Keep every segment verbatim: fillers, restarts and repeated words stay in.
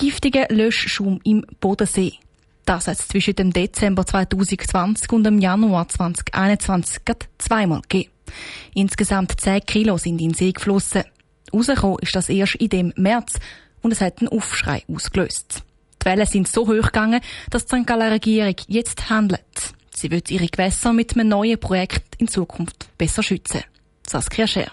giftiger Löschschaum im Bodensee. Das hat es zwischen dem Dezember zweitausendzwanzig und dem Januar zweitausendeinundzwanzig gerade zweimal gegeben. Insgesamt zehn Kilo sind in den See geflossen. Rausgekommen ist das erst in dem März und es hat einen Aufschrei ausgelöst. Die Wellen sind so hoch gegangen, dass die Sankt Galler Regierung jetzt handelt. Sie will ihre Gewässer mit einem neuen Projekt in Zukunft besser schützen. Saskia Scher.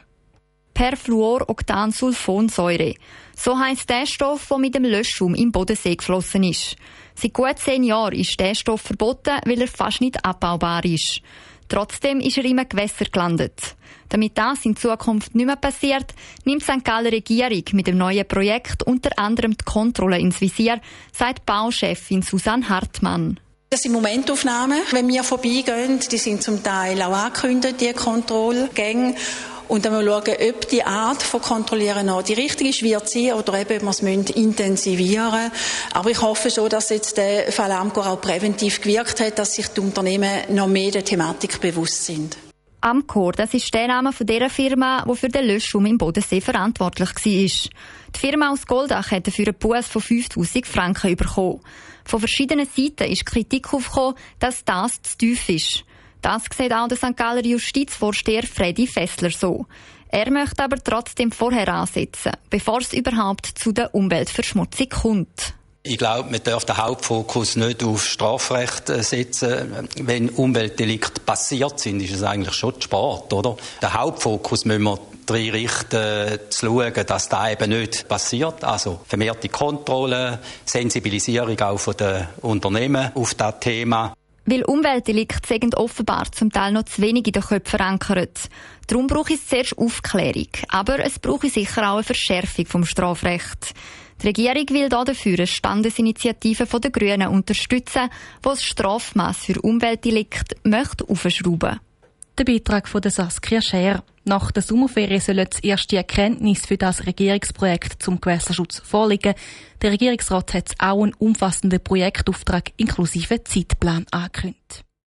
Perfluoroktansulfonsäure. So heisst der Stoff, der mit dem Löschschaum im Bodensee geflossen ist. Seit gut zehn Jahren ist der Stoff verboten, weil er fast nicht abbaubar ist. Trotzdem ist er im Gewässer gelandet. Damit das in Zukunft nicht mehr passiert, nimmt die Sankt Galler Regierung mit dem neuen Projekt unter anderem die Kontrolle ins Visier, sagt Bauchefin Susanne Hartmann. Das sind Momentaufnahmen, wenn wir vorbeigehen. Die sind zum Teil auch angekündigt, die Kontrollgänge. Und dann schauen wir, ob die Art von Kontrollieren noch die richtige ist, wird sie, oder eben, ob wir es intensivieren müssen. Aber ich hoffe schon, dass jetzt der Fall Amcor auch präventiv gewirkt hat, dass sich die Unternehmen noch mehr der Thematik bewusst sind. Amcor, das ist der Name von der Firma, die für den Löschschaum im Bodensee verantwortlich war. Die Firma aus Goldach hat dafür einen Buss von fünftausend Franken bekommen. Von verschiedenen Seiten ist Kritik aufgekommen, dass das zu tief ist. Das sieht auch der Sankt Galler Justizvorsteher Freddy Fessler so. Er möchte aber trotzdem vorher ansetzen, bevor es überhaupt zu der Umweltverschmutzung kommt. Ich glaube, man darf den Hauptfokus nicht auf Strafrecht setzen. Wenn Umweltdelikte passiert sind, ist es eigentlich schon Sport, oder? Den Hauptfokus müssen wir darin richten, zu schauen, dass das eben nicht passiert. Also vermehrte Kontrolle, Sensibilisierung auch der Unternehmen auf das Thema. Weil Umweltdelikte sind offenbar zum Teil noch zu wenig in den Köpfen verankert. Darum brauche es zuerst Aufklärung. Aber es brauche sicher auch eine Verschärfung vom Strafrecht. Die Regierung will dafür eine Standesinitiative der Grünen unterstützen, die das Strafmaß für Umweltdelikte möchte aufschrauben. Der Beitrag von der Saskia Scher. Nach der Sommerferien sollen die erste Erkenntnis für das Regierungsprojekt zum Gewässerschutz vorliegen. Der Regierungsrat hat auch einen umfassenden Projektauftrag inklusive Zeitplan angekündigt.